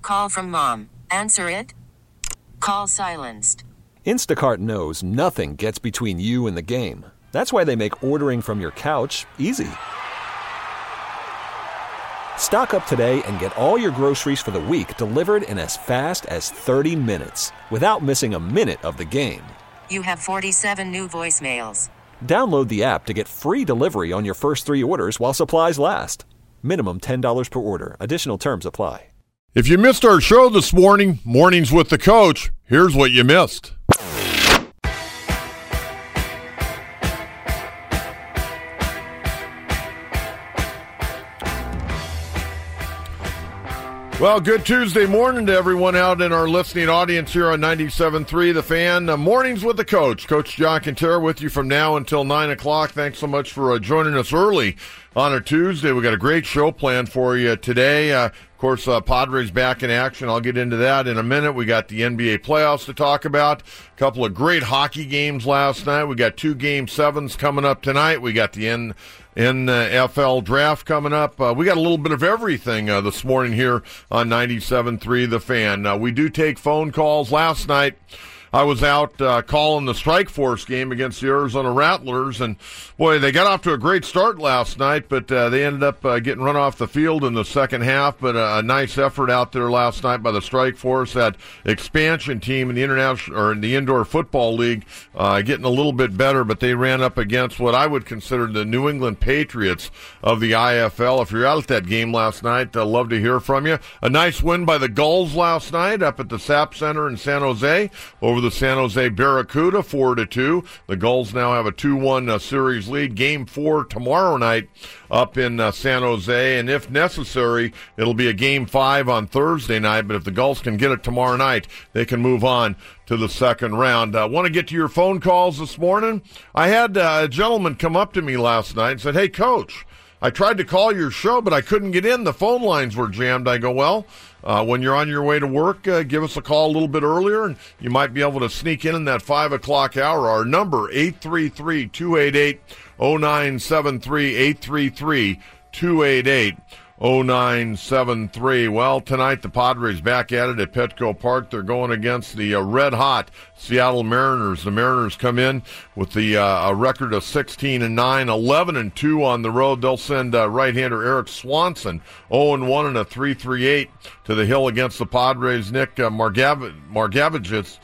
call from mom. Answer it. Call silenced. Instacart knows nothing gets between you and the game. That's why they make ordering from your couch easy. Stock up today and get all your groceries for the week delivered in as fast as 30 minutes without missing a minute of the game. You have 47 new voicemails. Download the app to get free delivery on your first 3 orders while supplies last. Minimum $10 per order. Additional terms apply. If you missed our show this morning, Mornings with the Coach, here's what you missed. Well, good Tuesday morning to everyone out in our listening audience here on 97.3 The Fan. Mornings with the Coach. Coach John Quintero with you from now until 9 o'clock. Thanks so much for joining us early on a Tuesday. We got a great show planned for you today. Of course, Padres back in action. I'll get into that in a minute. We got the NBA playoffs to talk about. A couple of great hockey games last night. We got 2 Game 7s coming up tonight. We got the NFL draft coming up. We got a little bit of everything this morning here on 97.3 The Fan. We do take phone calls. Last night, I was out calling the Strike Force game against the Arizona Rattlers, and boy, they got off to a great start last night, but they ended up getting run off the field in the second half. But a nice effort out there last night by the Strike Force, that expansion team in the international or in the Indoor Football League, getting a little bit better. But they ran up against what I would consider the New England Patriots of the IFL. If you're out at that game last night, I'd love to hear from you. A nice win by the Gulls last night up at the SAP Center in San Jose over the San Jose Barracuda, 4-2. The Gulls now have a 2-1 series lead. Game 4 tomorrow night up in San Jose, and if necessary, it'll be a Game 5 on Thursday night. But if the Gulls can get it tomorrow night, they can move on to the second round. I want to get to your phone calls this morning. I had a gentleman come up to me last night and said, "Hey, Coach, I tried to call your show, but I couldn't get in. The phone lines were jammed." I go, "Well, when you're on your way to work, give us a call a little bit earlier, and you might be able to sneak in that 5 o'clock hour." Our number, 833-288-0973, 833-288-0973. Well, tonight the Padres back at it at Petco Park. They're going against the red-hot Seattle Mariners. The Mariners come in with the a record of 16-9, 11-2 on the road. They'll send right-hander Eric Swanson 0-1 and a 3.38 to the hill against the Padres. Nick Margevicius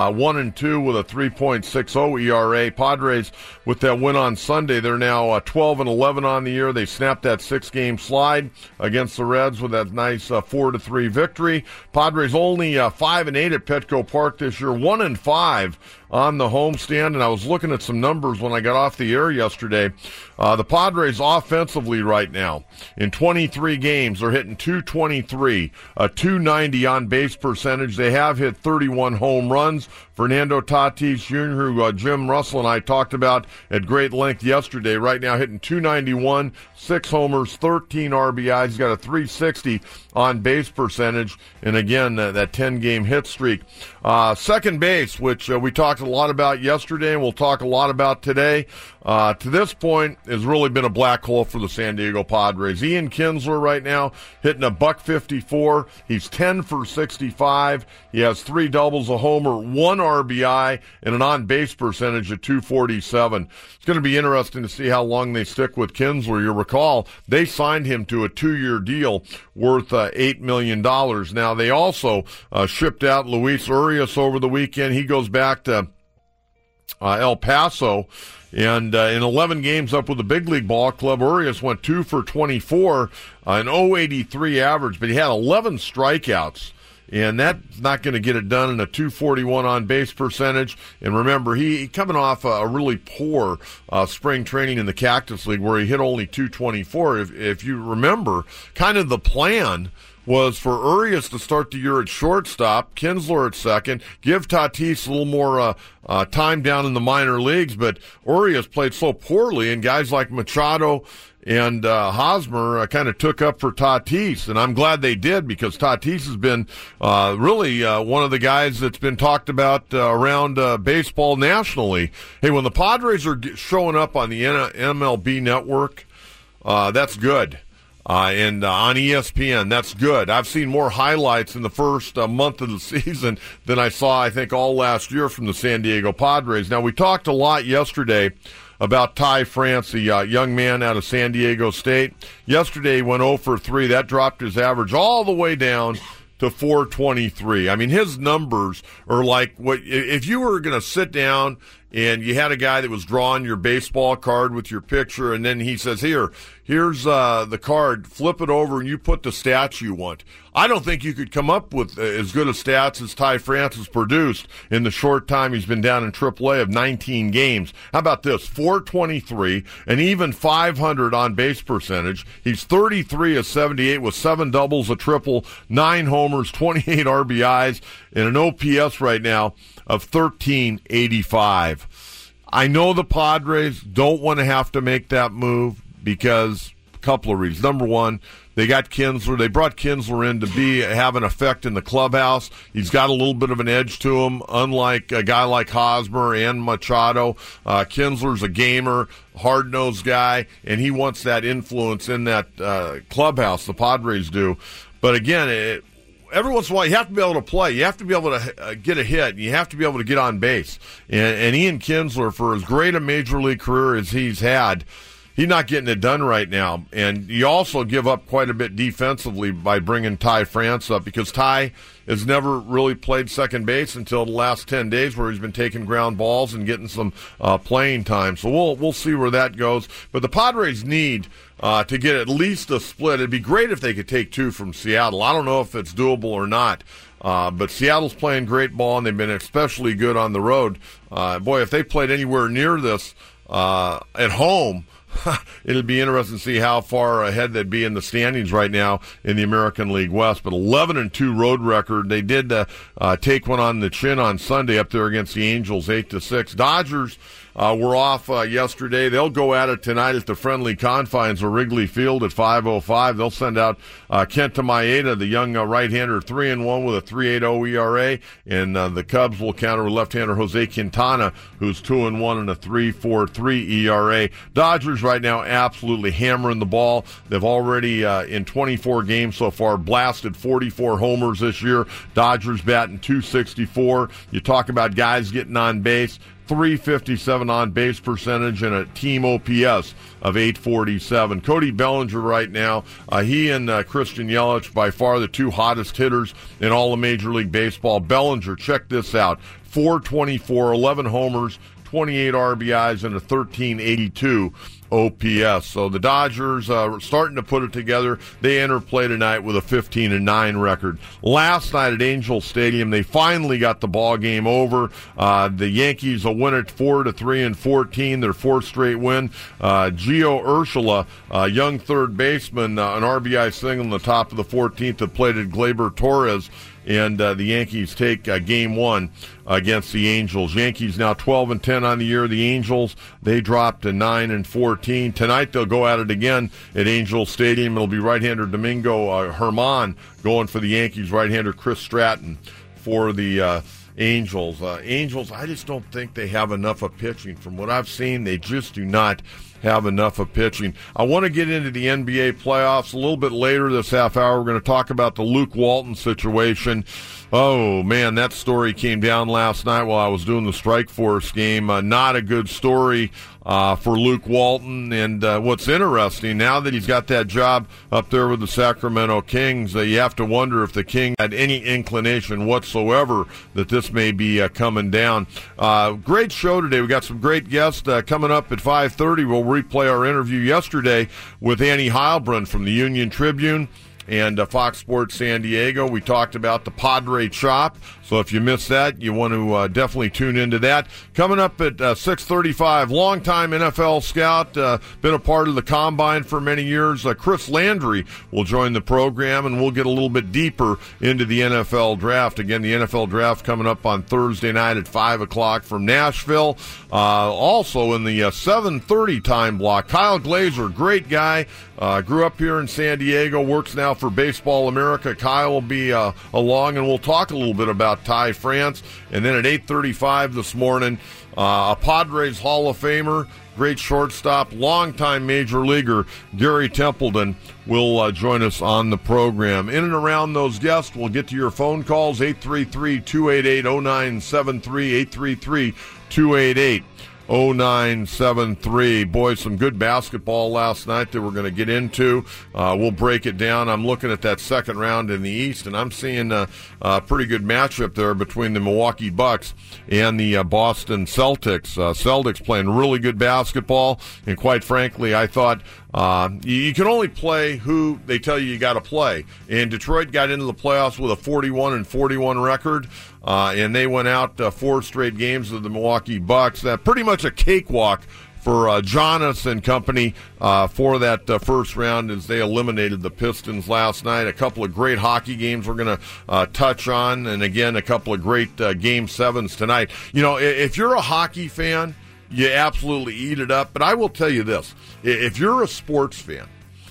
1-2 with a 3.60 ERA. Padres, with that win on Sunday, they're now 12-11 on the year. They snapped that 6-game slide against the Reds with that nice 4-3 victory. Padres only 5-8 at Petco Park this year, 1-5 on the homestand. And I was looking at some numbers when I got off the air yesterday. The Padres offensively right now, in 23 games, they're hitting .223, a .290 on base percentage. They have hit 31 home runs. Fernando Tatis Jr., who Jim Russell and I talked about at great length yesterday, right now hitting .291, 6 homers, 13 RBIs. He's got a .360 on base percentage. And again, that 10-game hit streak. Second base, which we talked a lot about yesterday and we'll talk a lot about today, to this point has really been a black hole for the San Diego Padres. Ian Kinsler right now hitting a .154. He's 10 for 65. He has 3 doubles, a homer, 1 RBI, and an on-base percentage of .247. It's going to be interesting to see how long they stick with Kinsler. You recall, they signed him to a 2-year deal worth $8 million. Now, they also shipped out Luis Urias over the weekend. He goes back to El Paso. And in 11 games up with the big league ball club, Urias went 2 for 24, an .083 average, but he had 11 strikeouts. And that's not going to get it done in a .241 on-base percentage. And remember, he coming off a really poor spring training in the Cactus League where he hit only .224. If you remember, kind of the plan was for Urias to start the year at shortstop, Kinsler at second, give Tatis a little more time down in the minor leagues. But Urias played so poorly, and guys like Machado and Hosmer kind of took up for Tatis, and I'm glad they did because Tatis has been really one of the guys that's been talked about around baseball nationally. Hey, when the Padres are showing up on the MLB network, that's good. and on ESPN. That's good. I've seen more highlights in the first month of the season than I saw, I think, all last year from the San Diego Padres. Now, we talked a lot yesterday about Ty France, the young man out of San Diego State. Yesterday he went 0 for 3. That dropped his average all the way down to 423. I mean, his numbers are like what if you were going to sit down and you had a guy that was drawing your baseball card with your picture, and then he says, here's the card, flip it over, and you put the stats you want. I don't think you could come up with as good a stats as Ty France has produced in the short time he's been down in AAA of 19 games. How about this? 423, and even 500 on base percentage. He's 33 of 78 with 7 doubles, a triple, 9 homers, 28 RBIs, and an OPS right now of 1385. I know the Padres don't want to have to make that move because a couple of reasons. Number one, they got Kinsler. They brought Kinsler in to have an effect in the clubhouse. He's got a little bit of an edge to him, unlike a guy like Hosmer and Machado. Kinsler's a gamer, hard-nosed guy, and he wants that influence in that clubhouse. The Padres do. But again, every once in a while, you have to be able to play. You have to be able to get a hit. You have to be able to get on base. And Ian Kinsler, for as great a major league career as he's had, he's not getting it done right now. And you also give up quite a bit defensively by bringing Ty France up, because Ty has never really played second base until the last 10 days, where he's been taking ground balls and getting some playing time. So we'll see where that goes. But the Padres need to get at least a split. It'd be great if they could take 2 from Seattle. I don't know if it's doable or not. But Seattle's playing great ball, and they've been especially good on the road. Boy, if they played anywhere near this at home, it'll be interesting to see how far ahead they'd be in the standings right now in the American League West. But 11-2 road record. They did take one on the chin on Sunday up there against the Angels, 8-6. Dodgers were off yesterday. They'll go at it tonight at the friendly confines of Wrigley Field at 5:05. They'll send out Kenta Maeda, the young right-hander, 3-1 with a 3.80 ERA, and the Cubs will counter left-hander Jose Quintana, who's 2-1 and a 3.43 ERA. Dodgers right now absolutely hammering the ball. They've already in 24 games so far blasted 44 homers this year. Dodgers batting .264. You talk about guys getting on base. .357 on base percentage and a team OPS of 847. Cody Bellinger right now, he and Christian Yelich by far the 2 hottest hitters in all of Major League Baseball. Bellinger, check this out, 424, 11 homers, 28 RBIs, and a 1382 OPS. So the Dodgers are starting to put it together. They enter play tonight with a 15-9 record. Last night at Angel Stadium, they finally got the ball game over. The Yankees will win it 4-3-14, their 4th straight win. Gio Urshela, young third baseman, an RBI single in the top of the 14th that played at Gleyber Torres. And the Yankees take game 1 against the Angels. Yankees now 12-10 on the year. The Angels, they dropped to 9-14. Tonight they'll go at it again at Angel Stadium. It'll be right-hander Domingo Germán going for the Yankees, right-hander Chris Stratton for the Angels. Angels, I just don't think they have enough of pitching. From what I've seen, they just do not have enough of pitching. I want to get into the NBA playoffs a little bit later this half hour. We're going to talk about the Luke Walton situation. Oh, man, that story came down last night while I was doing the Strikeforce game. Not a good story for Luke Walton. And what's interesting, now that he's got that job up there with the Sacramento Kings, you have to wonder if the Kings had any inclination whatsoever that this may be coming down. Great show today. We got some great guests coming up at 5:30. We'll replay our interview yesterday with Annie Heilbrunn from the Union Tribune and Fox Sports San Diego. We talked about the Padre Chop, so if you missed that, you want to definitely tune into that. Coming up at 6:35, longtime NFL scout, been a part of the Combine for many years, Chris Landry will join the program, and we'll get a little bit deeper into the NFL Draft. Again, the NFL Draft coming up on Thursday night at 5 o'clock from Nashville. Also in the 7:30 time block, Kyle Glaser, great guy, Grew up here in San Diego, works now for Baseball America. Kyle will be along, and we'll talk a little bit about Ty France. And then at 8:35 this morning, a Padres Hall of Famer, great shortstop, longtime major leaguer, Gary Templeton, will join us on the program. In and around those guests, we'll get to your phone calls, 833-288-0973, 833-288-0973. Boys, some good basketball last night that we're going to get into. We'll break it down. I'm looking at that second round in the East, and I'm seeing a pretty good matchup there between the Milwaukee Bucks and the Boston Celtics. Celtics playing really good basketball, and quite frankly, I thought you can only play who they tell you got to play. And Detroit got into the playoffs with a 41-41 record. And they went out 4 straight games of the Milwaukee Bucks. Pretty much a cakewalk for Giannis and company for that first round as they eliminated the Pistons last night. A couple of great hockey games we're going to touch on, and again, a couple of great Game 7s tonight. You know, if you're a hockey fan, you absolutely eat it up. But I will tell you this. If you're a sports fan,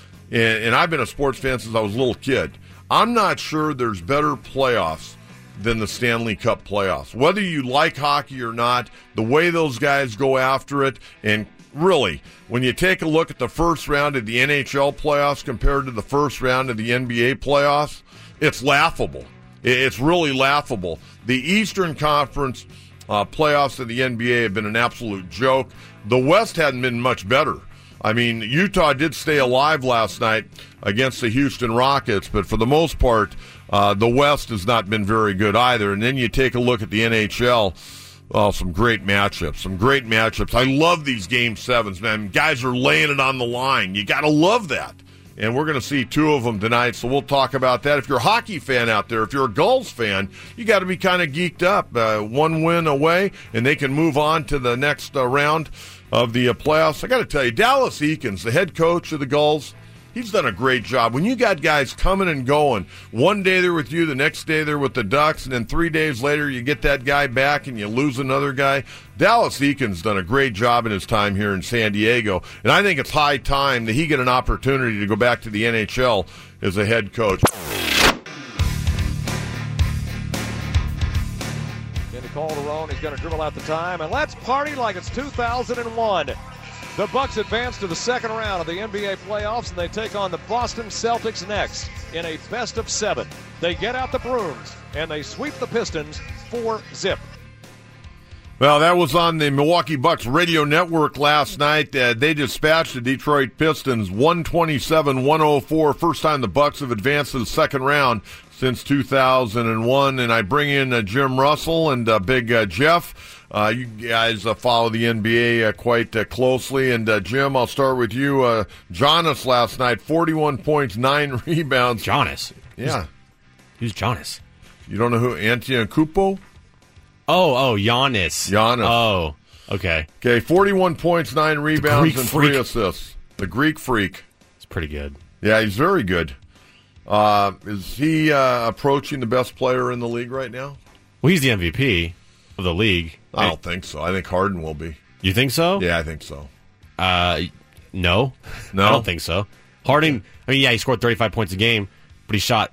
and I've been a sports fan since I was a little kid, I'm not sure there's better playoffs than the Stanley Cup playoffs. Whether you like hockey or not, the way those guys go after it, and really, when you take a look at the first round of the NHL playoffs compared to the first round of the NBA playoffs, it's laughable. It's really laughable. The Eastern Conference playoffs of the NBA have been an absolute joke. The West hadn't been much better. I mean, Utah did stay alive last night against the Houston Rockets, but for the most part, the West has not been very good either. And then you take a look at the NHL. Oh, some great matchups. I love these Game 7s, man. Guys are laying it on the line. You got to love that. And we're going to see 2 of them tonight, so we'll talk about that. If you're a hockey fan out there, if you're a Gulls fan, you got to be kind of geeked up. 1 win away, and they can move on to the next round of the playoffs. I got to tell you, Dallas Eakins, the head coach of the Gulls, he's done a great job. When you got guys coming and going, one day they're with you, the next day they're with the Ducks, and then 3 days later you get that guy back and you lose another guy. Dallas Eakins done a great job in his time here in San Diego, and I think it's high time that he get an opportunity to go back to the NHL as a head coach. Calderon, he's going to dribble out the time, and let's party like it's 2001. The Bucks advance to the second round of the NBA playoffs, and they take on the Boston Celtics next in a best of 7. They get out the brooms, and they sweep the Pistons 4-0. Well, that was on the Milwaukee Bucks radio network last night. They dispatched the Detroit Pistons 127-104. First time the Bucks have advanced to the second round since 2001. And I bring in Jim Russell and Big Jeff. You guys follow the NBA quite closely. And Jim, I'll start with you. Giannis last night, 41 points, 9 rebounds. Giannis? Yeah. Who's Giannis? You don't know who Antetokounmpo? Oh, Giannis. Oh, okay. Okay, 41 points, 9 rebounds, and 3 assists. The Greek Freak. It's pretty good. Yeah, he's very good. Is he approaching the best player in the league right now? Well, he's the MVP of the league. I don't think so. I think Harden will be. You think so? Yeah, I think so. No, I don't think so. Harden, I mean, yeah, he scored 35 points a game, but he shot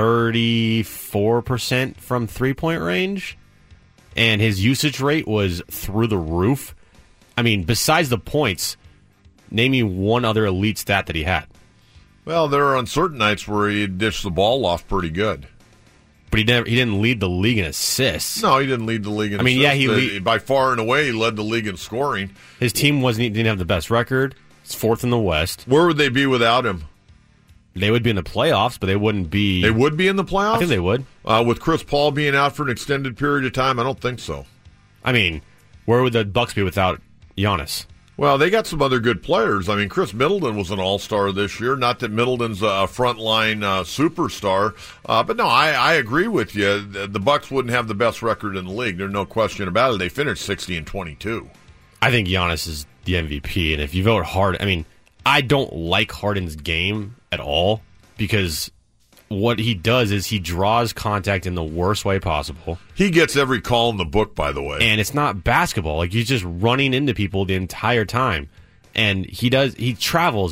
34% from three-point range, and his usage rate was through the roof. I mean, besides the points, name me one other elite stat that he had. Well, there are on certain nights where he dished the ball off pretty good. But he didn't lead the league in assists. No, he didn't lead the league in assists. I mean, yeah, by far and away, he led the league in scoring. His team didn't have the best record. It's 4th in the West. Where would they be without him? They would be in the playoffs, but they wouldn't be... They would be in the playoffs? I think they would. With Chris Paul being out for an extended period of time, I don't think so. I mean, where would the Bucks be without Giannis? Well, they got some other good players. I mean, Chris Middleton was an all-star this year. Not that Middleton's a frontline superstar. But no, I agree with you. The Bucks wouldn't have the best record in the league. There's no question about it. They finished 60-22. I think Giannis is the MVP. And if you vote Harden, I mean, I don't like Harden's game at all because what he does is he draws contact in the worst way possible. He gets every call in the book, by the way. And it's not basketball. Like, he's just running into people the entire time. And he travels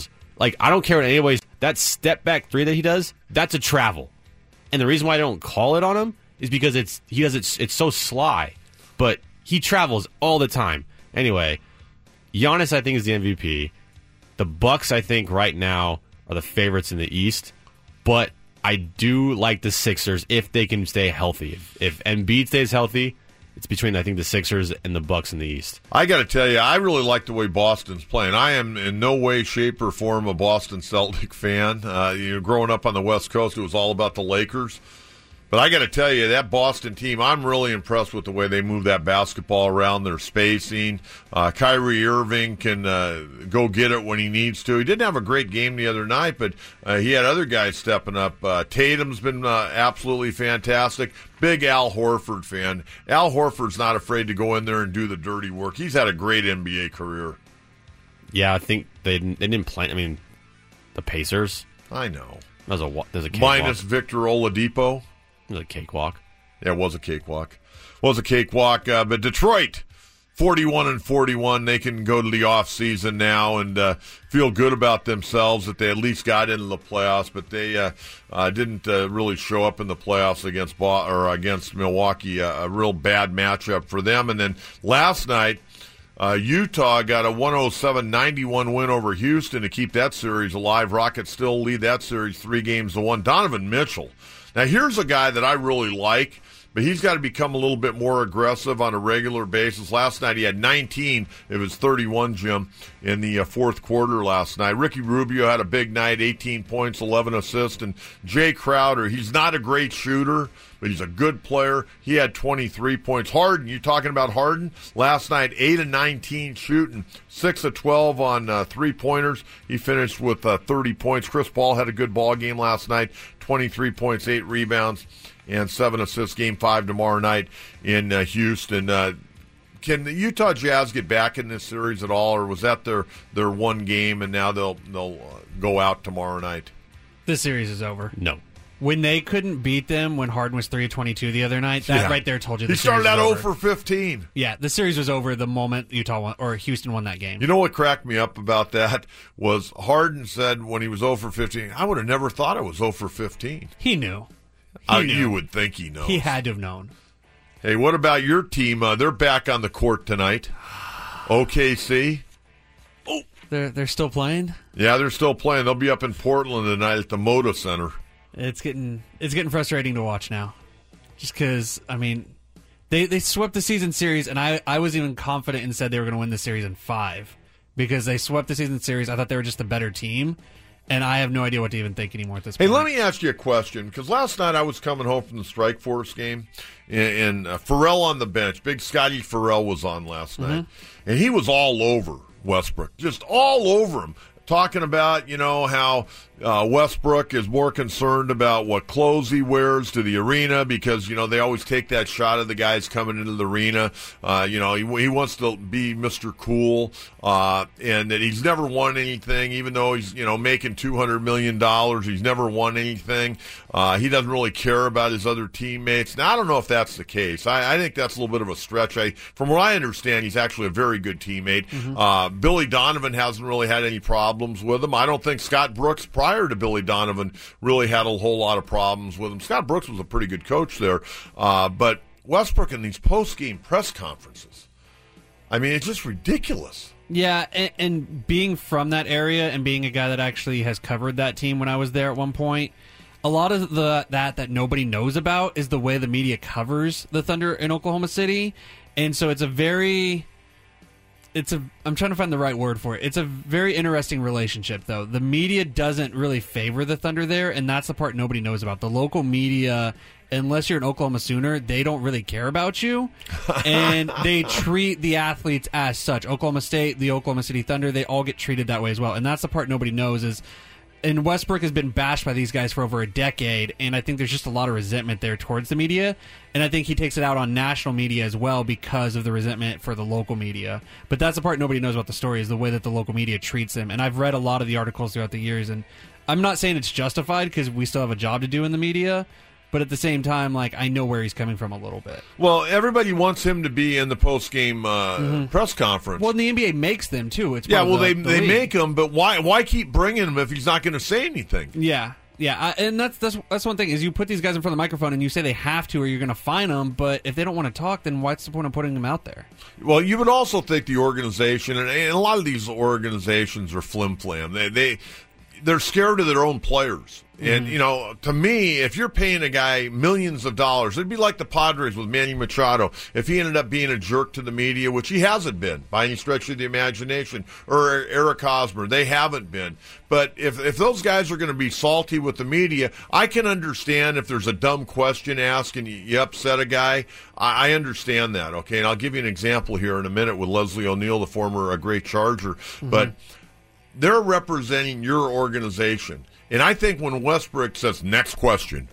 Like, I don't care what anybody's. That step back three that he does, that's a travel. And the reason why I don't call it on him is because it's so sly. But he travels all the time. Anyway, Giannis, I think, is the MVP. The Bucks, I think, right now are the favorites in the East. But I do like the Sixers if they can stay healthy. If Embiid stays healthy, it's between, I think, the Sixers and the Bucks in the East. I got to tell you, I really like the way Boston's playing. I am in no way, shape, or form a Boston Celtic fan. Growing up on the West Coast, it was all about the Lakers. But I got to tell you, that Boston team, I'm really impressed with the way they move that basketball around, their spacing. Kyrie Irving can go get it when he needs to. He didn't have a great game the other night, but he had other guys stepping up. Tatum's been absolutely fantastic. Big Al Horford fan. Al Horford's not afraid to go in there and do the dirty work. He's had a great NBA career. Yeah, I think they didn't play. I mean, the Pacers. I know. There's a cakewalk. Minus Victor Oladipo. It was a cakewalk. Yeah, it was a cakewalk. But Detroit, 41-41. They can go to the off-season now and feel good about themselves that they at least got into the playoffs, but they didn't really show up in the playoffs against Milwaukee. A real bad matchup for them. And then last night, Utah got a 107-91 win over Houston to keep that series alive. Rockets still lead that series 3-1. Donovan Mitchell. Now, here's a guy that I really like, but he's got to become a little bit more aggressive on a regular basis. Last night he had 19 of his 31, Jim, in the fourth quarter last night. Ricky Rubio had a big night, 18 points, 11 assists. And Jay Crowder, he's not a great shooter, but he's a good player. He had 23 points. Harden, you talking about Harden? Last night, 8 of 19 shooting, 6 of 12 on three-pointers. He finished with 30 points. Chris Paul had a good ball game last night, 23 points, 8 rebounds, and 7 assists. Game 5 tomorrow night in Houston. Can the Utah Jazz get back in this series at all, or was that their one game and now they'll go out tomorrow night? This series is over. No. When they couldn't beat them when Harden was 3 of 22 the other night, that right there told you the series was over. He started out 0 for 15. Yeah, the series was over the moment Houston won that game. You know what cracked me up about that was Harden said when he was 0 for 15, I would have never thought I was 0 for 15. He knew. You would think he knows. He had to have known. Hey, what about your team? They're back on the court tonight. OKC. Oh, they're still playing? Yeah, they're still playing. They'll be up in Portland tonight at the Moda Center. It's getting frustrating to watch now. Just because, I mean, they swept the season series, and I was even confident and said they were going to win the series in 5 because they swept the season series. I thought they were just a better team, and I have no idea what to even think anymore at this point. Hey, let me ask you a question, because last night I was coming home from the Strikeforce game, and Farrell on the bench. Big Scotty Farrell was on last night, and he was all over Westbrook, just all over him. Talking about, how Westbrook is more concerned about what clothes he wears to the arena because, they always take that shot of the guys coming into the arena. He wants to be Mr. Cool, and that he's never won anything, even though he's, making $200 million. He's never won anything. He doesn't really care about his other teammates. Now, I don't know if that's the case. I think that's a little bit of a stretch. From what I understand, he's actually a very good teammate. Billy Donovan hasn't really had any problems with him. I don't think Scott Brooks, prior to Billy Donovan, really had a whole lot of problems with him. Scott Brooks was a pretty good coach there. But Westbrook in these post-game press conferences, I mean, it's just ridiculous. Yeah, and being from that area and being a guy that actually has covered that team when I was there at one point, a lot of that nobody knows about is the way the media covers the Thunder in Oklahoma City. And so I'm trying to find the right word for it. It's a very interesting relationship, though. The media doesn't really favor the Thunder there, and that's the part nobody knows about. The local media, unless you're an Oklahoma Sooner, they don't really care about you, and they treat the athletes as such. Oklahoma State, the Oklahoma City Thunder, they all get treated that way as well, and that's the part nobody knows is. And Westbrook has been bashed by these guys for over a decade, and I think there's just a lot of resentment there towards the media, and I think he takes it out on national media as well because of the resentment for the local media. But that's the part nobody knows about the story is the way that the local media treats him, and I've read a lot of the articles throughout the years, and I'm not saying it's justified because we still have a job to do in the media, but at the same time, like, I know where he's coming from a little bit. Well, everybody wants him to be in the post-game press conference. Well, and the NBA makes them, too. It's yeah, part well, of they league. make him, but why keep bringing him if he's not going to say anything? Yeah. Yeah, and that's one thing, is you put these guys in front of the microphone and you say they have to or you're going to fine them, but if they don't want to talk, then what's the point of putting them out there? Well, you would also think the organization, and a lot of these organizations are flim-flam. They're scared of their own players. And, you know, to me, if you're paying a guy millions of dollars, it'd be like the Padres with Manny Machado. If he ended up being a jerk to the media, which he hasn't been by any stretch of the imagination, or Eric Hosmer, they haven't been. But if those guys are going to be salty with the media, I can understand if there's a dumb question asked and you upset a guy. I understand that, okay? And I'll give you an example here in a minute with Leslie O'Neal, the former great Charger. But they're representing your organization. And I think when Westbrook says, next question,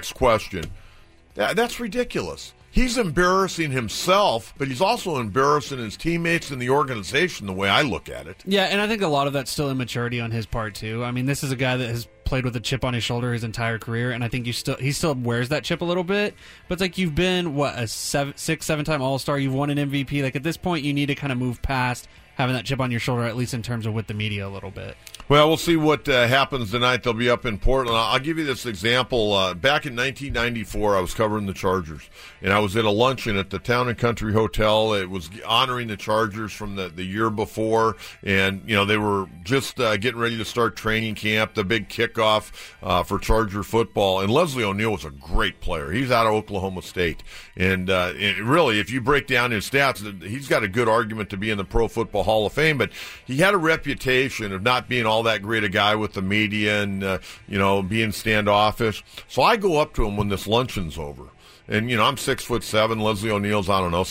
that's ridiculous. He's embarrassing himself, but he's also embarrassing his teammates and the organization, the way I look at it. Yeah, and I think a lot of that's still immaturity on his part, too. I mean, this is a guy that has played with a chip on his shoulder his entire career, and I think he still wears that chip a little bit. But it's like, you've been, a 6-7-time All-Star, you've won an MVP. Like, at this point, you need to kind of move past having that chip on your shoulder, at least in terms of with the media a little bit. Well, we'll see what happens tonight. They'll be up in Portland. I'll give you this example. Back in 1994, I was covering the Chargers, and I was at a luncheon at the Town and Country Hotel. It was honoring the Chargers from the year before, and you know they were just getting ready to start training camp, the big kickoff for Charger football. And Leslie O'Neal was a great player. He's out of Oklahoma State, and really, if you break down his stats, he's got a good argument to be in the Pro Football Hall of Fame. But he had a reputation of not being all that great a guy with the media and, being standoffish. So I go up to him when this luncheon's over. And, I'm 6'7". Leslie O'Neal's,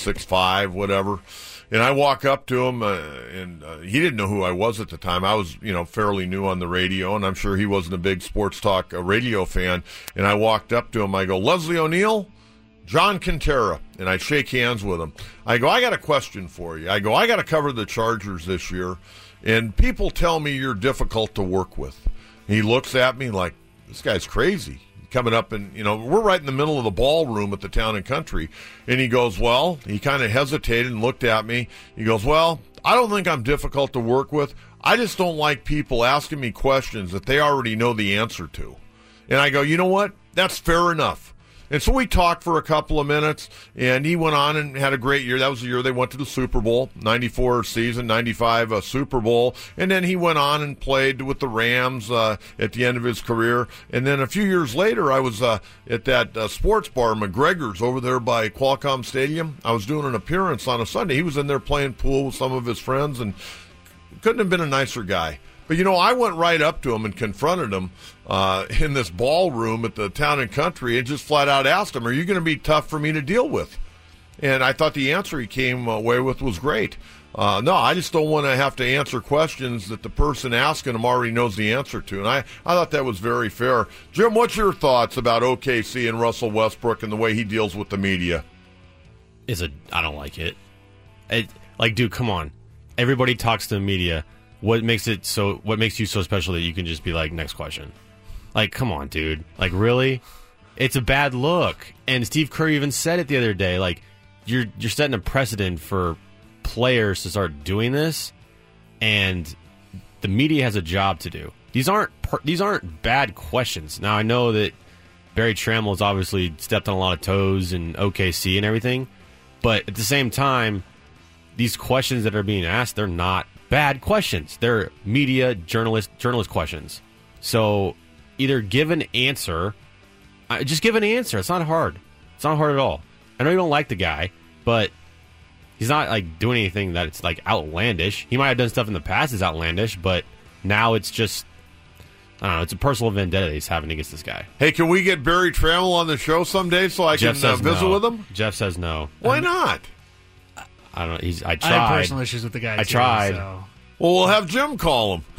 6'5", whatever. And I walk up to him, and he didn't know who I was at the time. I was, fairly new on the radio, and I'm sure he wasn't a big sports talk radio fan. And I walked up to him. I go, Leslie O'Neal? John Quintera, and I shake hands with him. I go, I got a question for you. I go, I got to cover the Chargers this year, and people tell me you're difficult to work with. He looks at me like, this guy's crazy. Coming up, and, we're right in the middle of the ballroom at the Town and Country, and he goes, well, he kind of hesitated and looked at me. He goes, well, I don't think I'm difficult to work with. I just don't like people asking me questions that they already know the answer to. And I go, you know what? That's fair enough. And so we talked for a couple of minutes, and he went on and had a great year. That was the year they went to the Super Bowl, 94 season, 95 Super Bowl. And then he went on and played with the Rams at the end of his career. And then a few years later, I was at that sports bar, McGregor's, over there by Qualcomm Stadium. I was doing an appearance on a Sunday. He was in there playing pool with some of his friends, and couldn't have been a nicer guy. But, I went right up to him and confronted him in this ballroom at the Town and Country and just flat out asked him, are you going to be tough for me to deal with? And I thought the answer he came away with was great. No, I just don't want to have to answer questions that the person asking him already knows the answer to. And I thought that was very fair. Jim, what's your thoughts about OKC and Russell Westbrook and the way he deals with the media? I don't like it. Dude, come on. Everybody talks to the media. What makes you so special that you can just be like, next question? Like, come on, dude. Like, really? It's a bad look. And Steve Kerr even said it the other day. Like, you're setting a precedent for players to start doing this, and the media has a job to do. These aren't bad questions. Now, I know that Barry Trammell has obviously stepped on a lot of toes in OKC and everything, but at the same time, these questions that are being asked, they're not bad questions. They're media journalist questions. So either give an answer. Just give an answer. It's not hard. It's not hard at all. I know you don't like the guy, but he's not doing anything that it's outlandish. He might have done stuff in the past that's outlandish, but now it's just, I don't know, it's a personal vendetta he's having against this guy. Hey, can we get Barry Trammell on the show someday so I can visit with him? Jeff says no. Why not? I don't know. I tried. I have personal issues with the guy. I tried. So. Well, we'll have Jim call him.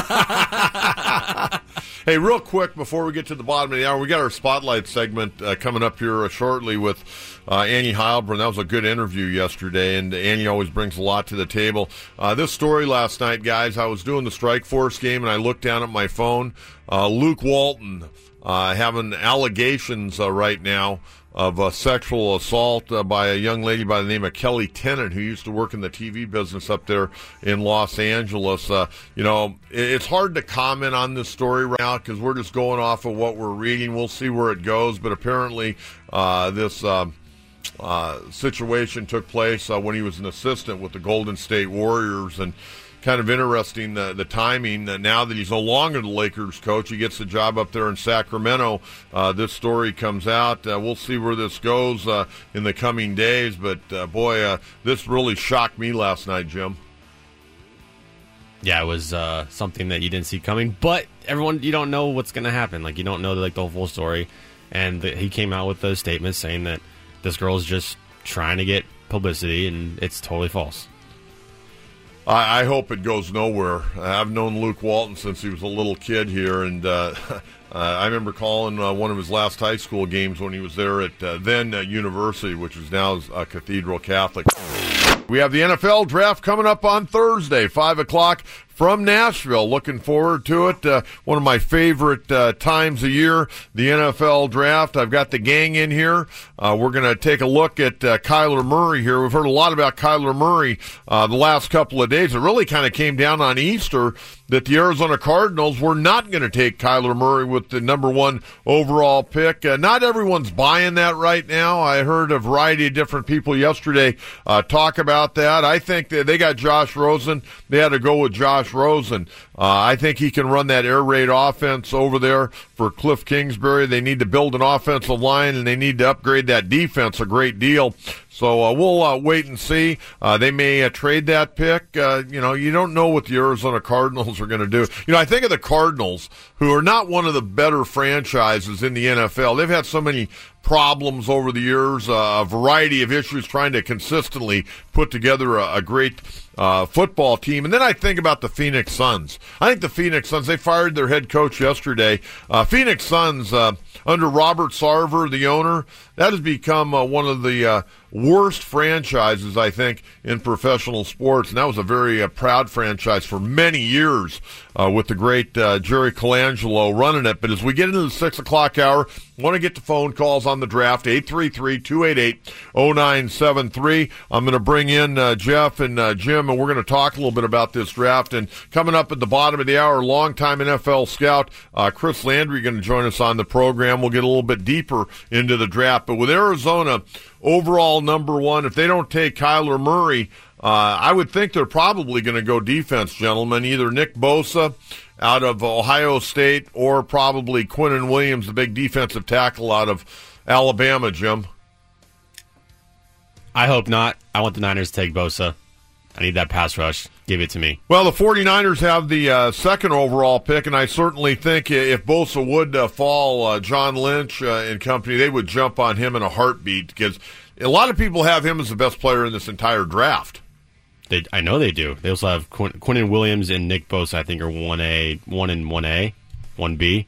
Hey, real quick before we get to the bottom of the hour, we got our Spotlight segment coming up here shortly with Annie Heilbrunn. That was a good interview yesterday, and Annie always brings a lot to the table. This story last night, guys, I was doing the Strike Force game, and I looked down at my phone. Luke Walton having allegations right now of sexual assault by a young lady by the name of Kelly Tennant, who used to work in the TV business up there in Los Angeles. It's hard to comment on this story right now because we're just going off of what we're reading. We'll see where it goes, but apparently this situation took place when he was an assistant with the Golden State Warriors, and kind of interesting the timing. Now that he's no longer the Lakers coach, he gets the job up there in Sacramento. This story comes out. We'll see where this goes in the coming days. But, this really shocked me last night, Jim. Yeah, it was something that you didn't see coming. But everyone, you don't know what's going to happen. Like, you don't know the full story. And he came out with a statement saying that this girl's just trying to get publicity, and it's totally false. I hope it goes nowhere. I've known Luke Walton since he was a little kid here, and I remember calling one of his last high school games when he was there at then University, which is now Cathedral Catholic. We have the NFL draft coming up on Thursday, 5 o'clock from Nashville. Looking forward to it. One of my favorite times of year, the NFL draft. I've got the gang in here. We're going to take a look at Kyler Murray here. We've heard a lot about Kyler Murray the last couple of days. It really kind of came down on Easter that the Arizona Cardinals were not going to take Kyler Murray with the number 1 overall pick. Not everyone's buying that right now. I heard a variety of different people yesterday talk about that. I think that they got Josh Rosen. They had to go with Josh Rosen. I think he can run that air raid offense over there for Cliff Kingsbury. They need to build an offensive line, and they need to upgrade that defense a great deal. So we'll wait and see. They may trade that pick. You don't know what the Arizona Cardinals are going to do. I think of the Cardinals, who are not one of the better franchises in the NFL. They've had so many problems over the years, a variety of issues trying to consistently put together a great football team. And then I think about the Phoenix Suns. I think the Phoenix Suns, they fired their head coach yesterday. Phoenix Suns, under Robert Sarver, the owner, that has become one of the worst franchises, I think, in professional sports. And that was a very proud franchise for many years with the great Jerry Colangelo running it. But as we get into the 6 o'clock hour, I want to get to phone calls on the draft, 833-288-0973. I'm going to bring in Jeff and Jim, and we're going to talk a little bit about this draft. And coming up at the bottom of the hour, longtime NFL scout Chris Landry going to join us on the program. We'll get a little bit deeper into the draft. But with Arizona overall number 1, if they don't take Kyler Murray, I would think they're probably going to go defense, gentlemen. Either Nick Bosa out of Ohio State or probably Quinnen Williams, the big defensive tackle out of Alabama, Jim. I hope not. I want the Niners to take Bosa. I need that pass rush. Give it to me. Well, the 49ers have the second overall pick, and I certainly think if Bosa would fall, John Lynch and company, they would jump on him in a heartbeat because a lot of people have him as the best player in this entire draft. I know they do. They also have Quinnen Williams and Nick Bosa, I think, are 1A, 1 and 1A, 1B.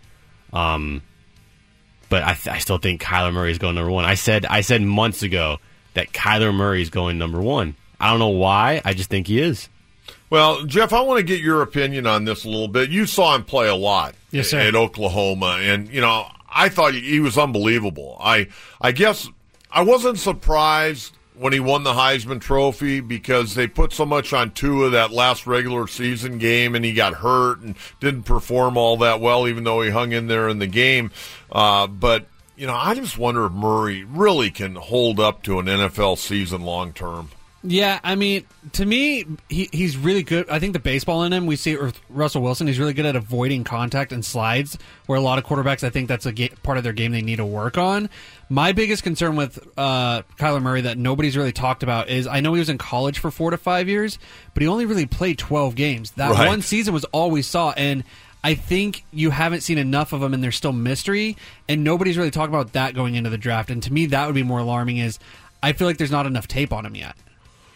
But I still think Kyler Murray is going number 1. I said months ago that Kyler Murray is going number 1. I don't know why. I just think he is. Well, Jeff, I want to get your opinion on this a little bit. You saw him play a lot yes, sir. At Oklahoma, and, I thought he was unbelievable. I guess I wasn't surprised when he won the Heisman Trophy because they put so much on Tua that last regular season game, and he got hurt and didn't perform all that well, even though he hung in there in the game. But, I just wonder if Murray really can hold up to an NFL season long term. Yeah, I mean, to me, he's really good. I think the baseball in him, we see it with Russell Wilson, he's really good at avoiding contact and slides, where a lot of quarterbacks, I think that's a part of their game they need to work on. My biggest concern with Kyler Murray that nobody's really talked about is, I know he was in college for 4 to 5 years, but he only really played 12 games. That right. One season was all we saw, and I think you haven't seen enough of him, and there's still mystery, and nobody's really talking about that going into the draft. And to me, that would be more alarming, is I feel like there's not enough tape on him yet.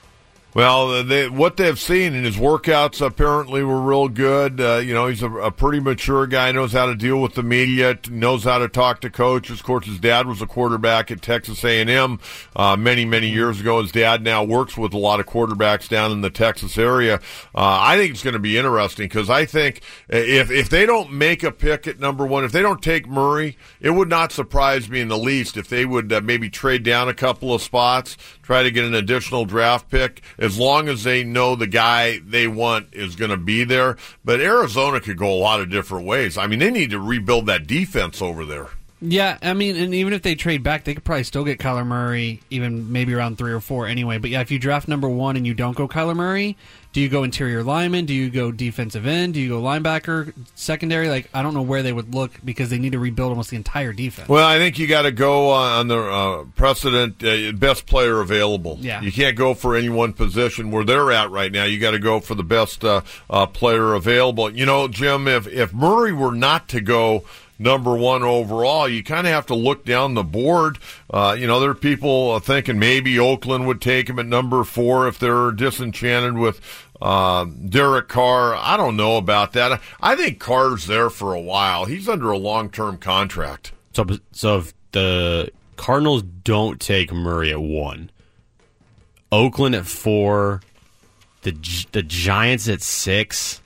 Well, what they've seen in his workouts apparently were real good. He's a pretty mature guy, knows how to deal with the media, knows how to talk to coaches. Of course, his dad was a quarterback at Texas A&M many, many years ago. His dad now works with a lot of quarterbacks down in the Texas area. I think it's going to be interesting because I think if they don't make a pick at number one, if they don't take Murray, it would not surprise me in the least if they would maybe trade down a couple of spots, try to get an additional draft pick, as long as they know the guy they want is going to be there. But Arizona could go a lot of different ways. I mean, they need to rebuild that defense over there. Yeah, I mean, and even if they trade back, they could probably still get Kyler Murray, even maybe around 3 or 4 anyway. But yeah, if you draft number 1 and you don't go Kyler Murray, do you go interior lineman? Do you go defensive end? Do you go linebacker, secondary? Like, I don't know where they would look because they need to rebuild almost the entire defense. Well, I think you got to go on the precedent, best player available. Yeah. You can't go for any one position where they're at right now. You got to go for the best player available. You know, Jim, if Murray were not to go number 1 overall, you kind of have to look down the board. There are people thinking maybe Oakland would take him at number 4 if they're disenchanted with Derek Carr. I don't know about that. I think Carr's there for a while. He's under a long-term contract. So if the Cardinals don't take Murray at 1, Oakland at 4, the Giants at 6,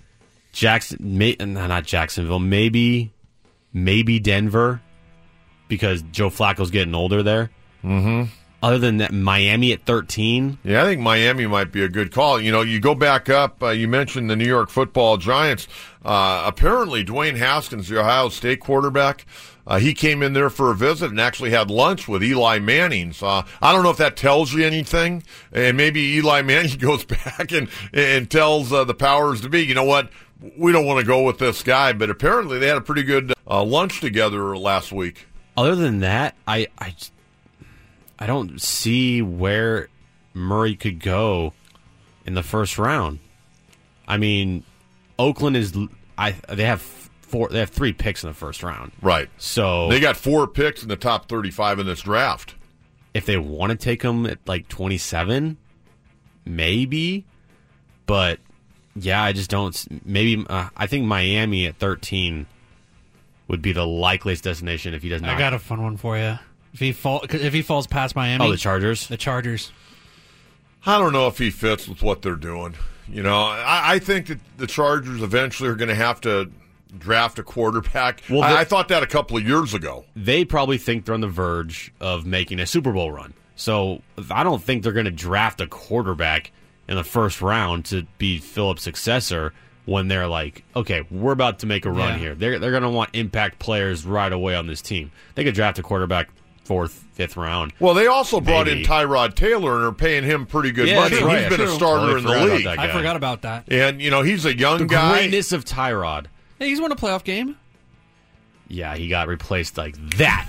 not Jacksonville, maybe Denver, because Joe Flacco's getting older there. Mm-hmm. Other than that, Miami at 13. Yeah, I think Miami might be a good call. You know, you go back up, you mentioned the New York Football Giants. Apparently, Dwayne Haskins, the Ohio State quarterback, he came in there for a visit and actually had lunch with Eli Manning. So I don't know if that tells you anything. And maybe Eli Manning goes back and tells the powers to be, you know what, we don't want to go with this guy. But apparently they had a pretty good lunch together last week. Other than that, I don't see where Murray could go in the first round. I mean, Oakland is they have 3 picks in the first round. Right. So they got 4 picks in the top 35 in this draft. If they want to take him at like 27, maybe. But yeah, I just don't. Maybe I think Miami at 13 would be the likeliest destination if he does not. I got a fun one for you. If he falls past Miami, the Chargers. The Chargers. I don't know if he fits with what they're doing. You know, I think that the Chargers eventually are going to have to draft a quarterback. Well, I thought that a couple of years ago. They probably think they're on the verge of making a Super Bowl run. So I don't think they're going to draft a quarterback in the first round to be Phillips' successor when they're like, okay, we're about to make a run here. They're going to want impact players right away on this team. They could draft a quarterback 4th, 5th round. Well, they also brought in Tyrod Taylor and are paying him pretty good money. True, he's been a starter in the league. I forgot about that. And, you know, he's a young guy. The greatness of Tyrod. Hey, he's won a playoff game. Yeah, he got replaced like that.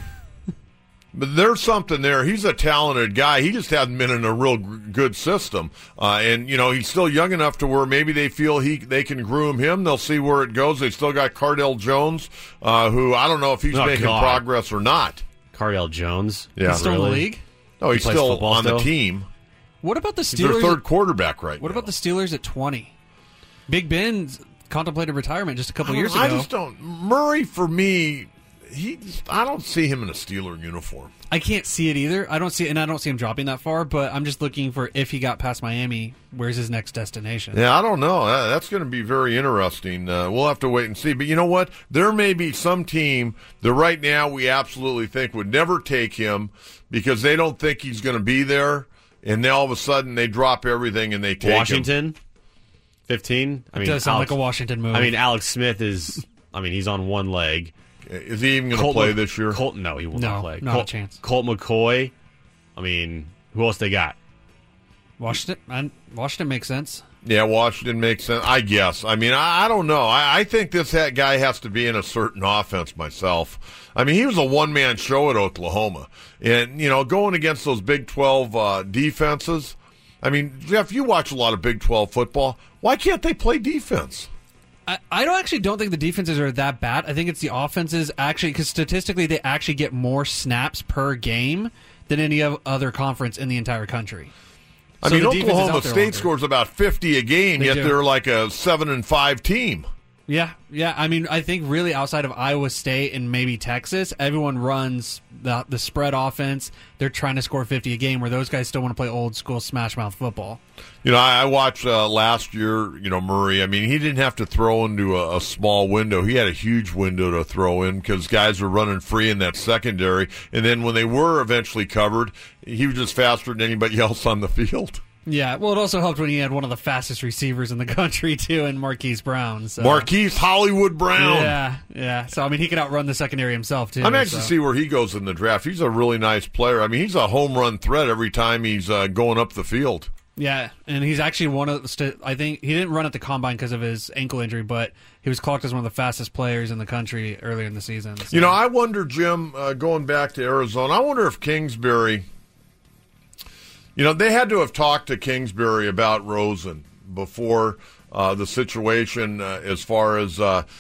But there's something there. He's a talented guy. He just hasn't been in a real good system. And, you know, he's still young enough to where maybe they feel they can groom him. They'll see where it goes. They still got Cardell Jones, who I don't know if he's making progress or not. Cardell Jones? Yeah. He's still in the league? No, he's still on the team. What about the Steelers? He's their 3rd quarterback right now. What about the Steelers at 20? Big Ben contemplated retirement just a couple years ago. I just don't. Murray, for me, I don't see him in a Steeler uniform. I can't see it either. I don't see him dropping that far, but I'm just looking for if he got past Miami, where's his next destination? Yeah, I don't know. That's going to be very interesting. We'll have to wait and see. But you know what? There may be some team that right now we absolutely think would never take him because they don't think he's going to be there, and then all of a sudden they drop everything and they take Washington, him. 15? It does sound like a Washington move. I mean, Alex Smith is, he's on one leg. Is he even going to play this year? No, he will not play. Not a chance. Colt McCoy. Who else they got? Washington makes sense. Yeah, Washington makes sense, I guess. I don't know. I think this guy has to be in a certain offense myself. He was a one-man show at Oklahoma. And, you know, going against those Big 12 defenses, Jeff, you watch a lot of Big 12 football. Why can't they play defense? I don't think the defenses are that bad. I think it's the offenses actually, because statistically they actually get more snaps per game than any other conference in the entire country. I So mean, the defense is Oklahoma out there State longer. scores about 50 a game, They yet do. they're like a 7-5 team. Yeah. I mean, I think really outside of Iowa State and maybe Texas, everyone runs the spread offense. They're trying to score 50 a game, where those guys still want to play old school smash mouth football. You know, I watched last year, Murray. I mean, he didn't have to throw into a small window. He had a huge window to throw in because guys were running free in that secondary. And then when they were eventually covered, he was just faster than anybody else on the field. Yeah, well, it also helped when he had one of the fastest receivers in the country, too, in Marquise Brown. So. Marquise Hollywood Brown. Yeah. So, I mean, he could outrun the secondary himself, too. I'm anxious to see where he goes in the draft. He's a really nice player. I mean, he's a home run threat every time he's going up the field. Yeah, and he's actually one of the I think he didn't run at the combine because of his ankle injury, but he was clocked as one of the fastest players in the country earlier in the season. So. You know, I wonder, Jim, going back to Arizona, I wonder if Kingsbury, they had to have talked to Kingsbury about Rosen before the situation as far as,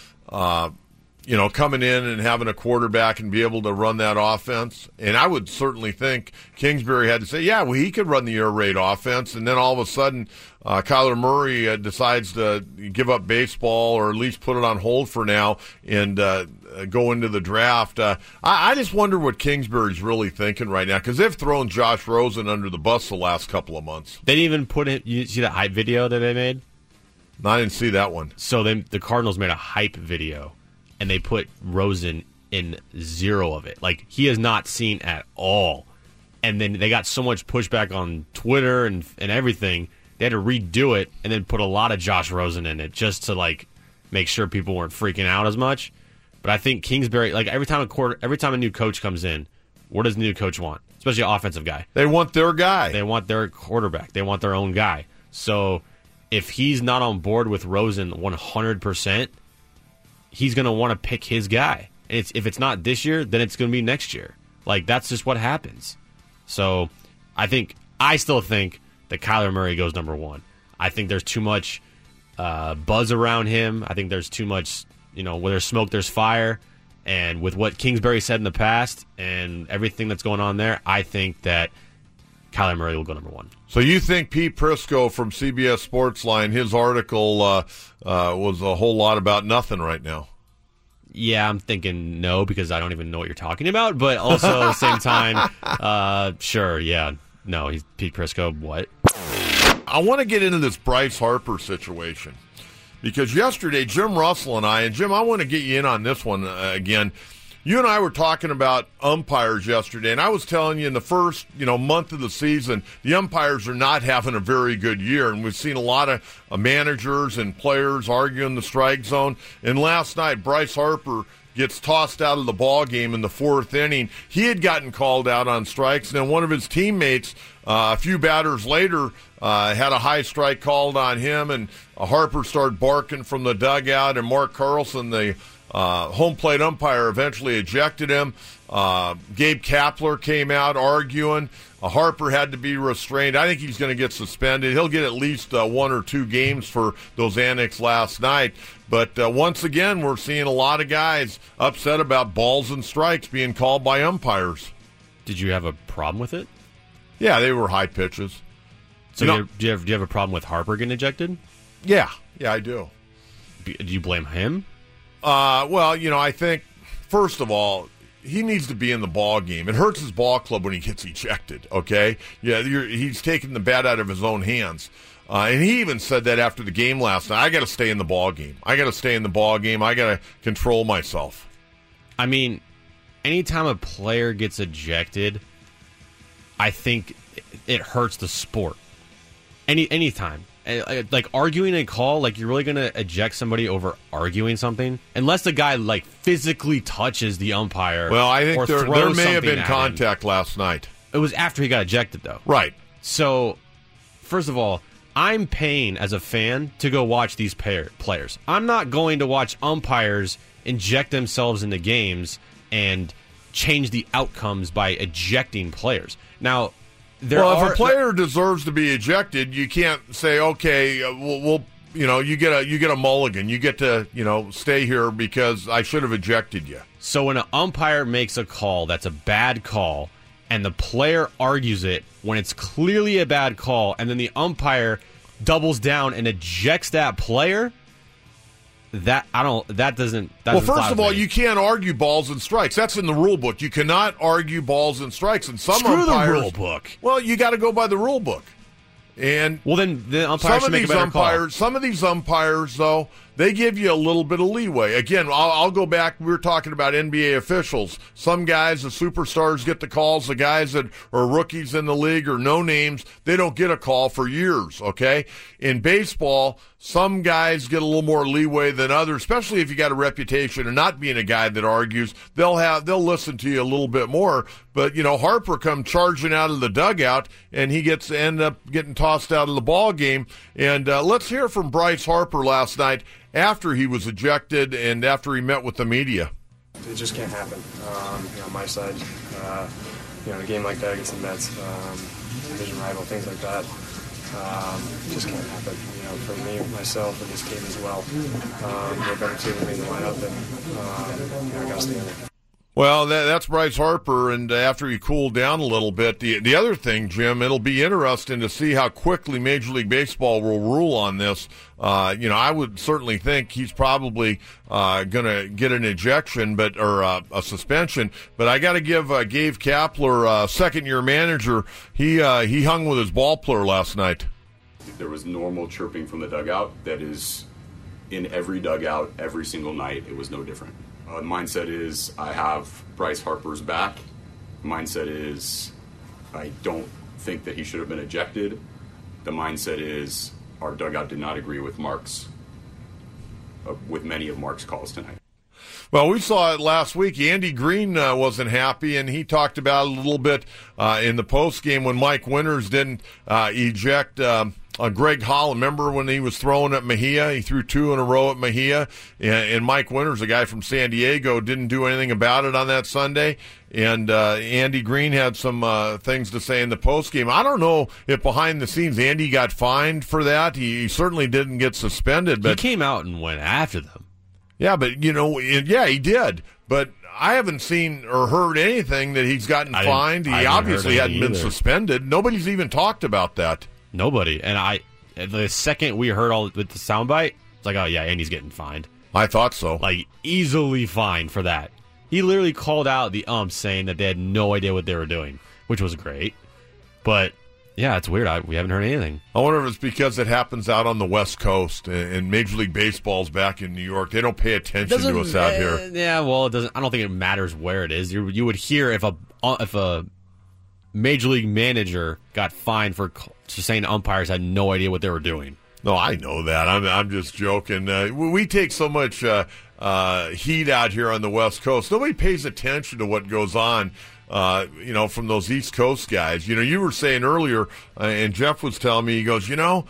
coming in and having a quarterback and be able to run that offense. And I would certainly think Kingsbury had to say, yeah, well, he could run the air raid offense. And then all of a sudden, Kyler Murray decides to give up baseball or at least put it on hold for now and go into the draft. I just wonder what Kingsbury's really thinking right now, because they've thrown Josh Rosen under the bus the last couple of months. They didn't even put it. You see that hype video that they made? No, I didn't see that one. So the Cardinals made a hype video, and they put Rosen in zero of it. Like, he is not seen at all. And then they got so much pushback on Twitter and everything, they had to redo it and then put a lot of Josh Rosen in it just to, like, make sure people weren't freaking out as much. But I think Kingsbury, like, every time a new coach comes in, what does the new coach want? Especially an offensive guy. They want their guy. They want their quarterback. They want their own guy. So if he's not on board with Rosen 100%, he's going to want to pick his guy. And if it's not this year, then it's going to be next year. Like, that's just what happens. So I still think that Kyler Murray goes number one. I think there's too much buzz around him. I think there's too much, where there's smoke, there's fire. And with what Kingsbury said in the past and everything that's going on there, I think that Kyler Murray will go number one. So you think Pete Prisco from CBS Sportsline, his article was a whole lot about nothing right now? Yeah, I'm thinking no, because I don't even know what you're talking about. But also at the same time, sure, yeah. No, he's Pete Prisco. What? I want to get into this Bryce Harper situation. Because yesterday, Jim Russell and I, and Jim, I want to get you in on this one again. You and I were talking about umpires yesterday, and I was telling you in the first, month of the season, the umpires are not having a very good year, and we've seen a lot of managers and players arguing the strike zone. And last night, Bryce Harper gets tossed out of the ball game in the fourth inning. He had gotten called out on strikes, and then one of his teammates, a few batters later, had a high strike called on him, and Harper started barking from the dugout, and Mark Carlson, the home plate umpire, eventually ejected him. Gabe Kapler came out arguing. Harper had to be restrained. I think he's going to get suspended. He'll get at least 1 or 2 games for those antics last night. But once again, we're seeing a lot of guys upset about balls and strikes being called by umpires. Did you have a problem with it? Yeah, they were high pitches. So do you have a problem with Harper getting ejected? Yeah, I do. Do you blame him? Well, I think, first of all, he needs to be in the ball game. It hurts his ball club when he gets ejected, okay? Yeah, he's taking the bat out of his own hands. And he even said that after the game last night. I got to stay in the ball game. I got to control myself. I mean, anytime a player gets ejected, I think it hurts the sport. Anytime. Like arguing a call, like you're really going to eject somebody over arguing something? Unless the guy like physically touches the umpire. Well, I think there may have been contact him. Last night. It was after he got ejected, though. Right. So, first of all, I'm paying as a fan to go watch these players. I'm not going to watch umpires inject themselves into games and change the outcomes by ejecting players. Now, if a player deserves to be ejected, you can't say, okay, we'll you get a mulligan. You get to, stay here because I should have ejected you. So when an umpire makes a call that's a bad call and the player argues it when it's clearly a bad call, and then the umpire doubles down and ejects that player, that doesn't well, first of all, you can't argue balls and strikes. That's in the rule book. You cannot argue balls and strikes. And some Screw umpires, the rule book. Well, you got to go by the rule book. And well, then the umpire should make a better call. Some of these umpires, though, they give you a little bit of leeway. Again, I'll go back. We were talking about NBA officials. Some guys, the superstars, get the calls. The guys that are rookies in the league or no names, they don't get a call for years, okay? In baseball, some guys get a little more leeway than others, especially if you got a reputation of not being a guy that argues. They'll listen to you a little bit more. But, Harper come charging out of the dugout, and he end up getting tossed out of the ball game. And let's hear from Bryce Harper last night after he was ejected and after he met with the media. It just can't happen. On my side, a game like that against the Mets, division rival, things like that, just can't happen. For me, myself, and this team as well. We're a better team than me in the lineup, and I got to stay in it. Well, that's Bryce Harper, and after he cooled down a little bit, the other thing, Jim, it'll be interesting to see how quickly Major League Baseball will rule on this. I would certainly think he's probably going to get an ejection, or a suspension. But I got to give Gabe Kapler, second-year manager, he hung with his ball player last night. There was normal chirping from the dugout that is in every dugout every single night. It was no different. The mindset is I have Bryce Harper's back. The mindset is I don't think that he should have been ejected. The mindset is our dugout did not agree with with many of Mark's calls tonight. Well, we saw it last week. Andy Green wasn't happy, and he talked about it a little bit in the postgame when Mike Winters didn't eject Greg Holland. Remember when he was throwing at Mejia? He threw 2 in a row at Mejia, and Mike Winters, a guy from San Diego, didn't do anything about it on that Sunday. And Andy Green had some things to say in the postgame. I don't know if behind the scenes Andy got fined for that. He certainly didn't get suspended. But he came out and went after them. Yeah, but, he did. But I haven't seen or heard anything that he's gotten fined. He obviously hadn't been suspended. Nobody's even talked about that. Nobody. And the second we heard all with the soundbite, it's like, oh, yeah, Andy's getting fined. I thought so. Like, easily fined for that. He literally called out the umps saying that they had no idea what they were doing, which was great. But, yeah, it's weird. We haven't heard anything. I wonder if it's because it happens out on the West Coast and Major League Baseball's back in New York. They don't pay attention to us out here. Yeah, well, it doesn't. I don't think it matters where it is. You would hear if a Major League manager got fined for just saying the umpires had no idea what they were doing. No, I know that. I'm just joking. We take so much heat out here on the West Coast. Nobody pays attention to what goes on, from those East Coast guys. You were saying earlier, and Jeff was telling me, he goes,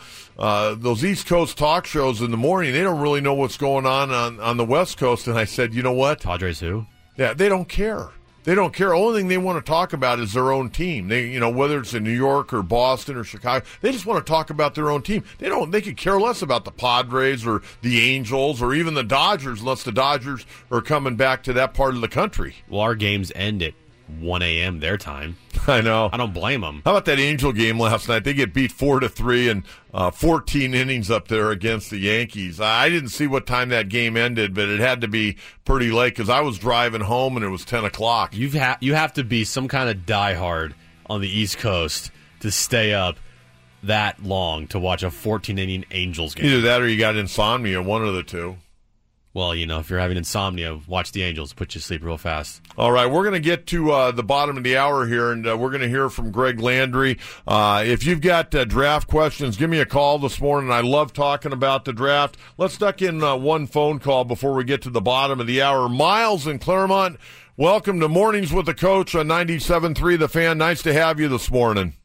those East Coast talk shows in the morning, they don't really know what's going on the West Coast. And I said, you know what? Padres who? Yeah, they don't care. They don't care. Only thing they want to talk about is their own team. They, whether it's in New York or Boston or Chicago, they just want to talk about their own team. They could care less about the Padres or the Angels or even the Dodgers unless the Dodgers are coming back to that part of the country. Well, our games end at 1 a.m. their time. I know. I don't blame them. How about that Angel game last night? They get beat 4-3 and 14 innings up there against the Yankees. I didn't see what time that game ended, but it had to be pretty late because I was driving home and it was 10 o'clock. You have to be some kind of diehard on the East Coast to stay up that long to watch a 14-inning Angels game. Either that or you got insomnia, one of the two. Well, if you're having insomnia, watch the Angels. Put you to sleep real fast. All right, we're going to get to the bottom of the hour here, and we're going to hear from Greg Landry. If you've got draft questions, give me a call this morning. I love talking about the draft. Let's duck in one phone call before we get to the bottom of the hour. Miles in Claremont, welcome to Mornings with the Coach on 97.3 The Fan. Nice to have you this morning.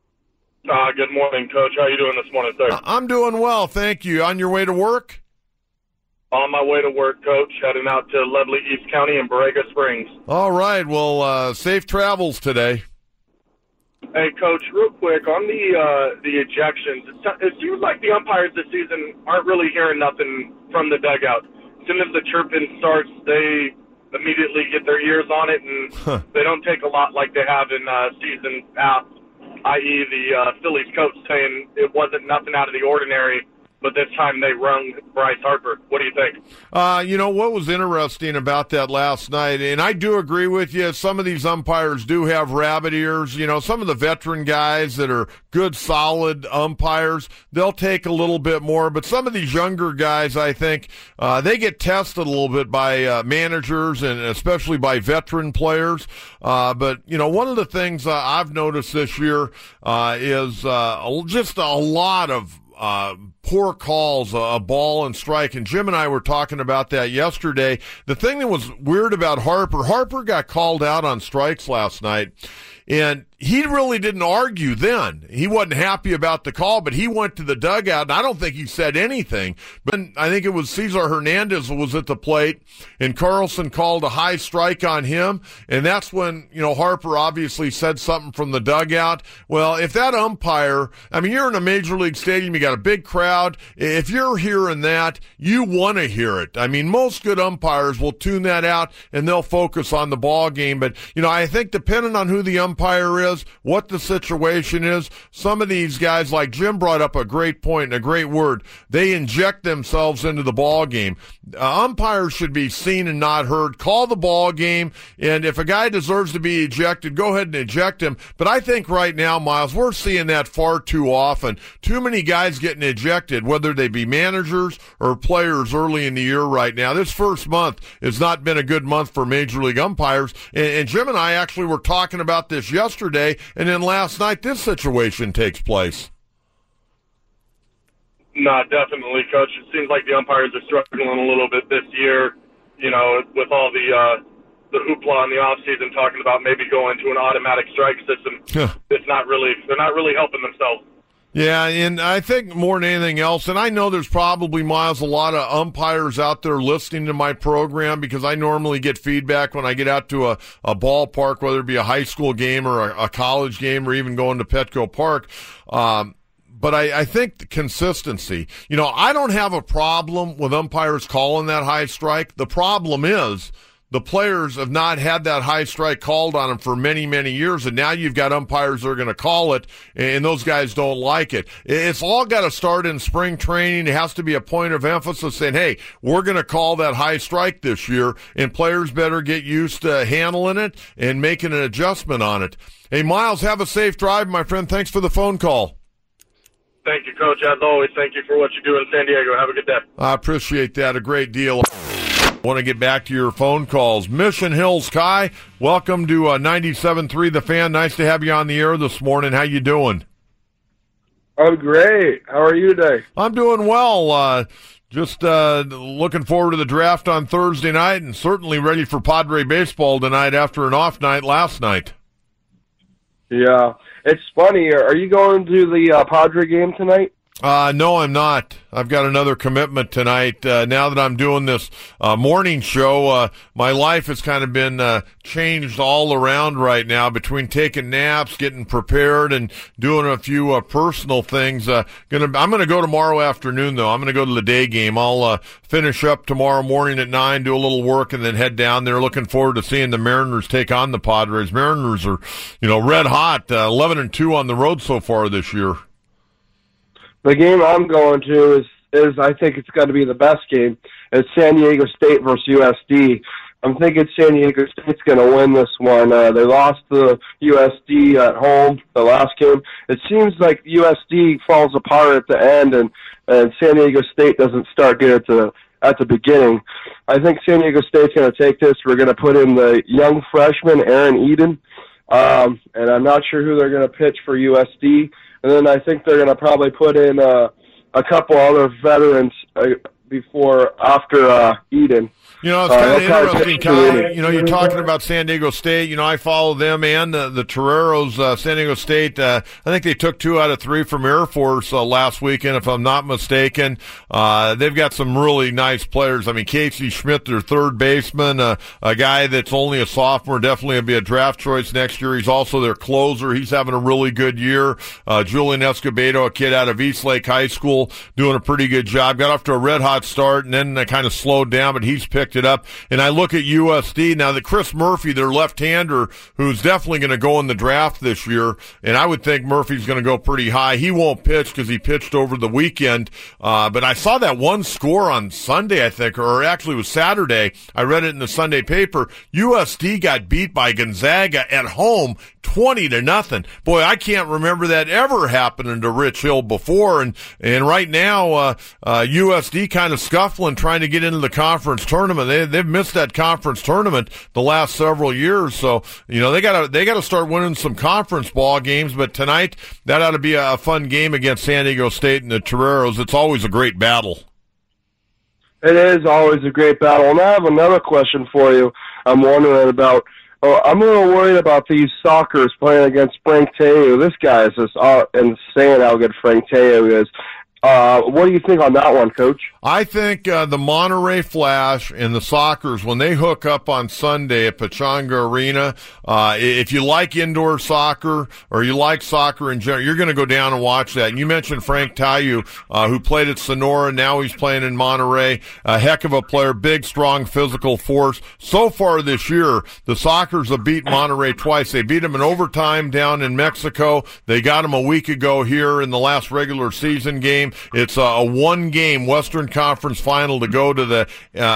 Good morning, Coach. How are you doing this morning, sir? I'm doing well, thank you. On your way to work? On my way to work, Coach, heading out to lovely East County and Borrego Springs. All right. Well, safe travels today. Hey, Coach, real quick, on the ejections, it seems like the umpires this season aren't really hearing nothing from the dugout. As soon as the chirping starts, they immediately get their ears on it, and they don't take a lot like they have in season past, i.e. the Phillies coach saying it wasn't nothing out of the ordinary, but this time they rung Bryce Harper. What do you think? What was interesting about that last night, and I do agree with you, some of these umpires do have rabbit ears. Some of the veteran guys that are good, solid umpires, they'll take a little bit more, but some of these younger guys, I think, they get tested a little bit by managers and especially by veteran players. But one of the things I've noticed this year is just a lot of poor calls, a ball and strike. And Jim and I were talking about that yesterday. The thing that was weird about Harper got called out on strikes last night. And he really didn't argue then. He wasn't happy about the call, but he went to the dugout, and I don't think he said anything. But I think it was Cesar Hernandez was at the plate, and Carlson called a high strike on him, and that's when, Harper obviously said something from the dugout. Well, if that umpire, you're in a major league stadium, you got a big crowd. If you're hearing that, you want to hear it. Most good umpires will tune that out, and they'll focus on the ball game. But, I think depending on who the umpire is, what the situation is, some of these guys, like Jim brought up a great point and a great word, they inject themselves into the ball game. Umpires should be seen and not heard. Call the ball game, and if a guy deserves to be ejected, go ahead and eject him. But I think right now, Miles, we're seeing that far too often. Too many guys getting ejected, whether they be managers or players early in the year right now. This first month has not been a good month for Major League umpires, and Jim and I actually were talking about this yesterday, and then last night this situation takes place. No, definitely, Coach. It seems like the umpires are struggling a little bit this year, with all the hoopla in the offseason talking about maybe going to an automatic strike system. They're not really helping themselves. Yeah, and I think more than anything else, and I know there's probably, Miles, a lot of umpires out there listening to my program, because I normally get feedback when I get out to a ballpark, whether it be a high school game or a college game or even going to Petco Park. But I think the consistency, I don't have a problem with umpires calling that high strike. The problem is the players have not had that high strike called on them for many, many years, and now you've got umpires that are going to call it, and those guys don't like it. It's all got to start in spring training. It has to be a point of emphasis saying, hey, we're going to call that high strike this year, and players better get used to handling it and making an adjustment on it. Hey, Miles, have a safe drive, my friend. Thanks for the phone call. Thank you, Coach. As always, thank you for what you do in San Diego. Have a good day. I appreciate that a great deal. Want to get back to your phone calls. Mission Hills Kai, welcome to 97.3 The Fan. Nice to have you on the air this morning. How you doing? I'm great. How are you today? I'm doing well. Just looking forward to the draft on Thursday night, and certainly ready for Padre baseball tonight after an off night last night. Yeah. It's funny. Are you going to the Padre game tonight? No, I'm not. I've got another commitment tonight. Now that I'm doing this morning show, my life has kind of been changed all around right now between taking naps, getting prepared, and doing a few personal things. I'm going to go tomorrow afternoon, though. I'm going to go to the day game. I'll finish up tomorrow morning at 9, do a little work, and then head down there. Looking forward to seeing the Mariners take on the Padres. Mariners are, red hot, 11-2 on the road so far this year. The game I'm going to is I think it's going to be the best game. It's San Diego State versus USD. I'm thinking San Diego State's going to win this one. They lost to USD at home the last game. It seems like USD falls apart at the end, and San Diego State doesn't start good at the beginning. I think San Diego State's going to take this. We're going to put in the young freshman, Aaron Eden, and I'm not sure who they're going to pitch for USD. And then I think they're going to probably put in a couple other veterans after Eden. It's kind of interesting, Kai. You're talking about San Diego State. I follow them and the Toreros. San Diego State, I think they took 2 out of 3 from Air Force last weekend, if I'm not mistaken. They've got some really nice players. Casey Schmidt, their third baseman, a guy that's only a sophomore, definitely going to be a draft choice next year. He's also their closer. He's having a really good year. Julian Escobedo, a kid out of Eastlake High School, doing a pretty good job. Got off to a red-hot hot start, and then they kind of slowed down, but he's picked it up. And I look at USD now, that Chris Murphy, their left-hander, who's definitely going to go in the draft this year, and I would think Murphy's going to go pretty high. He won't pitch because he pitched over the weekend, but I saw that one score on Sunday, I think, or actually it was Saturday. I read it in the Sunday paper. USD got beat by Gonzaga at home 20-0. Boy, I can't remember that ever happening to Rich Hill before, and right now USD kind of scuffling trying to get into the conference tournament. They've missed that conference tournament the last several years, so they gotta start winning some conference ball games. But tonight that ought to be a fun game against San Diego State and the Toreros. It's always a great battle. It is always a great battle. And I have another question for you. I'm wondering about. I'm a little worried about these Sockers playing against Frank Teo. This guy is just insane how good Frank Teo is. What do you think on that one, Coach? I think the Monterey Flash and the Sockers, when they hook up on Sunday at Pechanga Arena, if you like indoor soccer or you like soccer in general, you're going to go down and watch that. And you mentioned Frank Taiu, who played at Sonora. Now he's playing in Monterey. A heck of a player, big, strong, physical force. So far this year, the Sockers have beat Monterey twice. They beat them in overtime down in Mexico. They got them a week ago here in the last regular season game. It's a one-game Western Conference final to go to the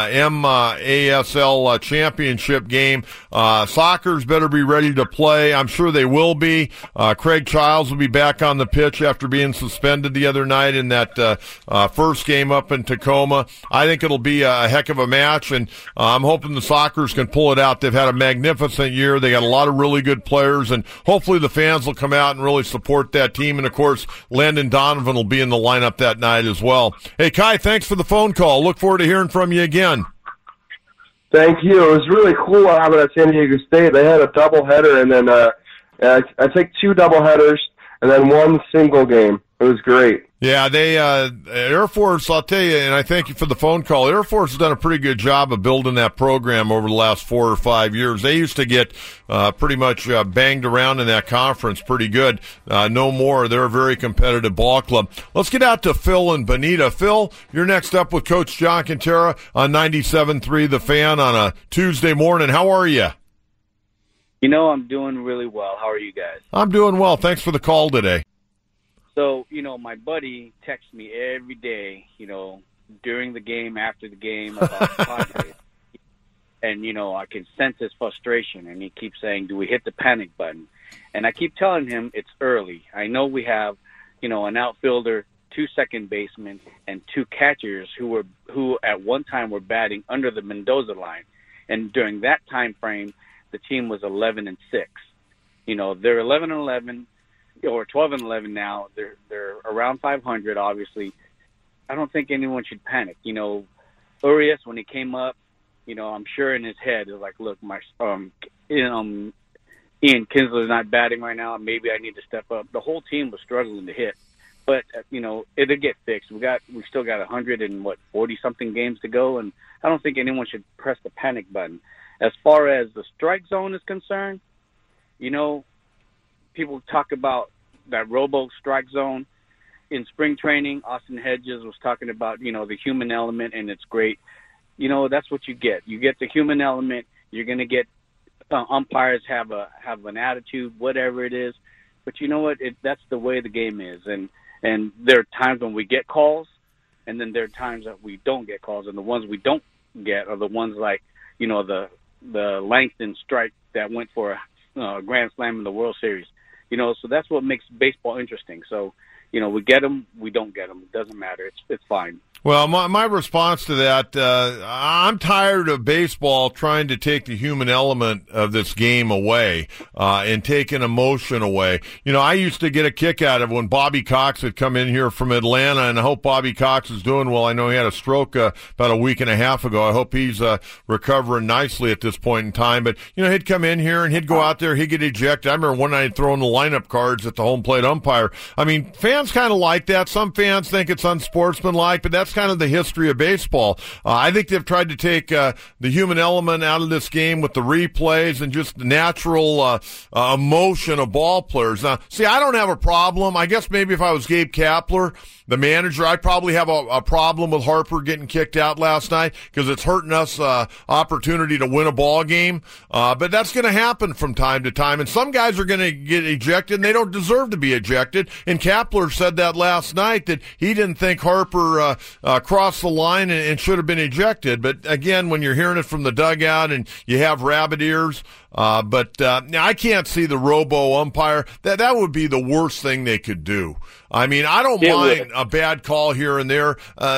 MASL championship game. Sockers better be ready to play. I'm sure they will be. Craig Childs will be back on the pitch after being suspended the other night in that first game up in Tacoma. I think it'll be a heck of a match, and I'm hoping the Sockers can pull it out. They've had a magnificent year. They got a lot of really good players, and hopefully the fans will come out and really support that team. And, of course, Landon Donovan will be in the lineup that night as well. Hey, Kai, thanks for the phone call. Look forward to hearing from you again. Thank you. It was really cool what happened at San Diego State. They had a doubleheader, and then I think 2 doubleheaders, and then 1 single game. It was great. Yeah, they Air Force, I'll tell you, and I thank you for the phone call. Air Force has done a pretty good job of building that program over the last 4 or 5 years. They used to get pretty much banged around in that conference pretty good. No more. They're a very competitive ball club. Let's get out to Phil and Bonita. Phil, you're next up with Coach John Quintero on 97.3 The Fan on a Tuesday morning. How are you? I'm doing really well. How are you guys? I'm doing well. Thanks for the call today. So, my buddy texts me every day, during the game, after the game, about Padres. And, I can sense his frustration, and he keeps saying, do we hit the panic button? And I keep telling him it's early. I know we have, an outfielder, 2 second basemen, and 2 catchers who at one time were batting under the Mendoza line. And during that time frame, the team was 11-6. They're 11-11. Or 12-11 now. They're around 500. Obviously, I don't think anyone should panic. Urias, when he came up, I'm sure in his head is like, look, my Ian Kinsler's not batting right now. Maybe I need to step up. The whole team was struggling to hit, but it'll get fixed. We still got 40 something games to go, and I don't think anyone should press the panic button. As far as the strike zone is concerned, people talk about that robo strike zone. In spring training, Austin Hedges was talking about, the human element, and it's great. That's what you get. You get the human element. You're going to get umpires have an attitude, whatever it is. But you know what? That's the way the game is. And there are times when we get calls, and then there are times that we don't get calls. And the ones we don't get are the ones like, the Langston strike that went for a grand slam in the World Series. So that's what makes baseball interesting. So, we get them, we don't get them. It doesn't matter. It's fine. Well, my response to that, I'm tired of baseball trying to take the human element of this game away and take an emotion away. I used to get a kick out of when Bobby Cox had come in here from Atlanta, and I hope Bobby Cox is doing well. I know he had a stroke about a week and a half ago. I hope he's recovering nicely at this point in time. But, he'd come in here and he'd go out there, he'd get ejected. I remember one night throwing the lineup cards at the home plate umpire. I mean, fans kind of like that. Some fans think it's unsportsmanlike, but that's that's kind of the history of baseball. I think they've tried to take the human element out of this game with the replays and just the natural emotion of ball players. Now, see, I don't have a problem. I guess maybe if I was Gabe Kapler, the manager, I'd probably have a problem with Harper getting kicked out last night because it's hurting us opportunity to win a ball game. But that's going to happen from time to time. And some guys are going to get ejected, and they don't deserve to be ejected. And Kapler said that last night, that he didn't think Harper crossed the line and should have been ejected. But again, when you're hearing it from the dugout and you have rabbit ears, but I can't see the robo umpire. That would be the worst thing they could do. I mean, I don't mind a bad call here and there.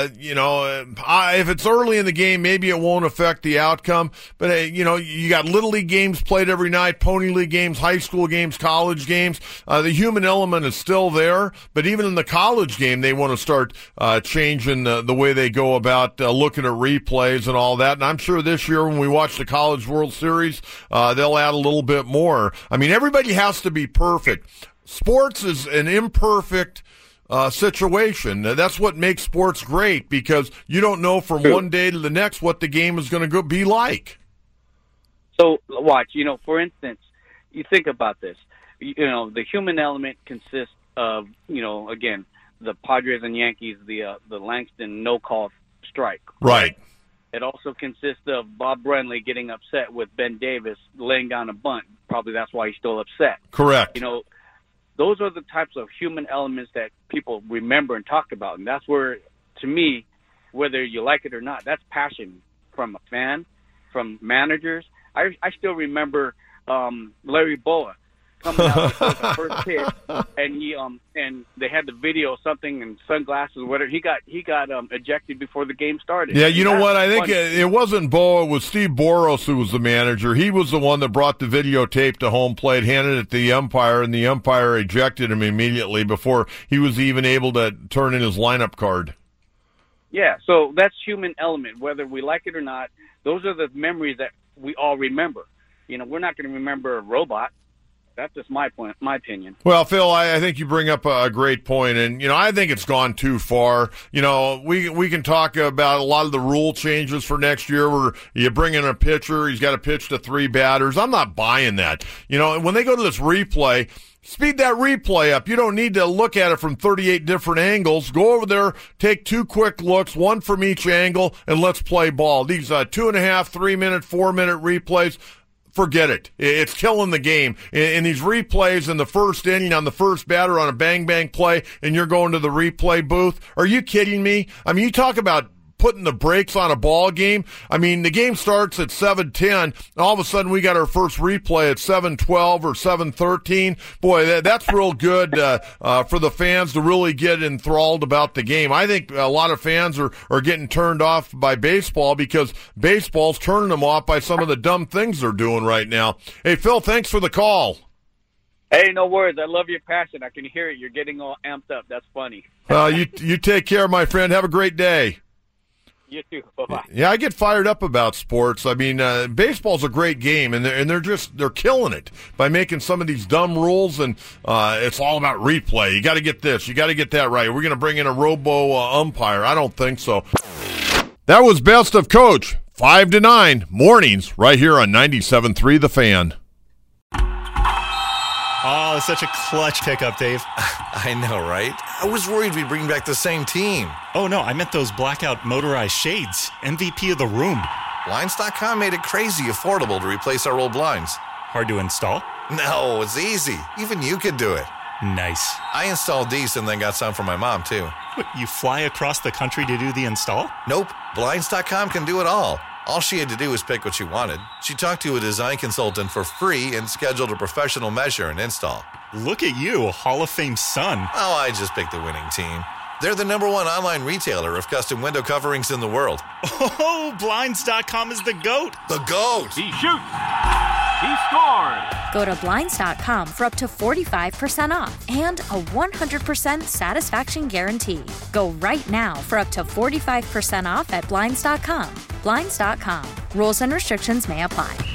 If it's early in the game, maybe it won't affect the outcome. But, you got Little League games played every night, Pony League games, high school games, college games. The human element is still there. But even in the college game, they want to start changing the way they go about looking at replays and all that. And I'm sure this year when we watch the College World Series, they'll add a little bit more. I mean, everybody has to be perfect. Sports is an imperfect situation. That's what makes sports great, because you don't know from one day to the next what the game is going to be like. So, watch, for instance, you think about this. The human element consists of, again, the Padres and Yankees, the Langston no-call strike. Right. It also consists of Bob Brenly getting upset with Ben Davis laying down a bunt. Probably that's why he's still upset. Correct. Those are the types of human elements that people remember and talk about. And that's where, to me, whether you like it or not, that's passion from a fan, from managers. I still remember Larry Boa coming out before the first pitch, and he and they had the video, something, and sunglasses or whatever. He got ejected before the game started. Yeah, you know what? I think it wasn't Boa. It was Steve Boros who was the manager. He was the one that brought the videotape to home plate, handed it to the umpire, and the umpire ejected him immediately before he was even able to turn in his lineup card. Yeah, so that's human element. Whether we like it or not, those are the memories that we all remember. We're not going to remember a robot. That's just my opinion. Well, Phil, I think you bring up a great point, and I think it's gone too far. We can talk about a lot of the rule changes for next year, where you bring in a pitcher, he's got to pitch to 3 batters. I'm not buying that. When they go to this replay, speed that replay up. You don't need to look at it from 38 different angles. Go over there, take 2 quick looks, 1 from each angle, and let's play ball. These 2.5, 3-minute, 4-minute replays, forget it. It's killing the game. In these replays in the first inning on the first batter on a bang-bang play, and you're going to the replay booth. Are you kidding me? I mean, you talk about putting the brakes on a ball game. I mean, the game starts at 7:10, and all of a sudden we got our first replay at 7:12 or 7:13. Boy, that's real good for the fans to really get enthralled about the game. I think a lot of fans are getting turned off by baseball because baseball's turning them off by some of the dumb things they're doing right now. Hey, Phil, thanks for the call. Hey, no worries. I love your passion. I can hear it. You're getting all amped up. That's funny. You take care, my friend. Have a great day. You too. Bye-bye. Yeah, I get fired up about sports. I mean, baseball's a great game, and they're killing it by making some of these dumb rules, and it's all about replay. You got to get this, you got to get that right. We're going to bring in a robo umpire. I don't think so. That was Best of Coach, 5 to 9 mornings, right here on 97.3 The Fan. Oh, such a clutch pickup, Dave. I know, right? I was worried we'd bring back the same team. Oh, no, I meant those blackout motorized shades. MVP of the room. Blinds.com made it crazy affordable to replace our old blinds. Hard to install? No, it's easy. Even you could do it. Nice. I installed these and then got some for my mom, too. What, you fly across the country to do the install? Nope. Blinds.com can do it all. All she had to do was pick what she wanted. She talked to a design consultant for free and scheduled a professional measure and install. Look at you, Hall of Fame son. Oh, I just picked the winning team. They're the #1 online retailer of custom window coverings in the world. Oh, Blinds.com is the GOAT. The GOAT. He shoots. He scores. Go to Blinds.com for up to 45% off and a 100% satisfaction guarantee. Go right now for up to 45% off at Blinds.com. Blinds.com. Rules and restrictions may apply.